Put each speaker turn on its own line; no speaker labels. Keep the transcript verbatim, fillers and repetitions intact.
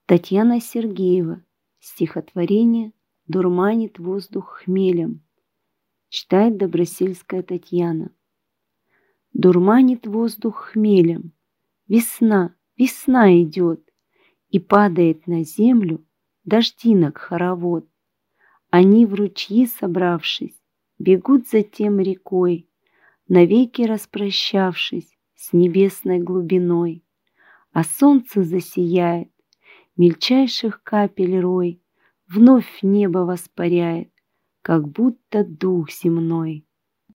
Татьяна Сергеева. Стихотворение «Дурманит воздух хмелем». Читает Добросельская Татьяна. Дурманит воздух хмелем. Весна, весна идет, и падает на землю дождинок хоровод. Они в ручьи собравшись, бегут затем рекой, навеки распрощавшись с небесной глубиной. А солнце засияет, мельчайших капель рой вновь небо воспаряет, как будто дух земной.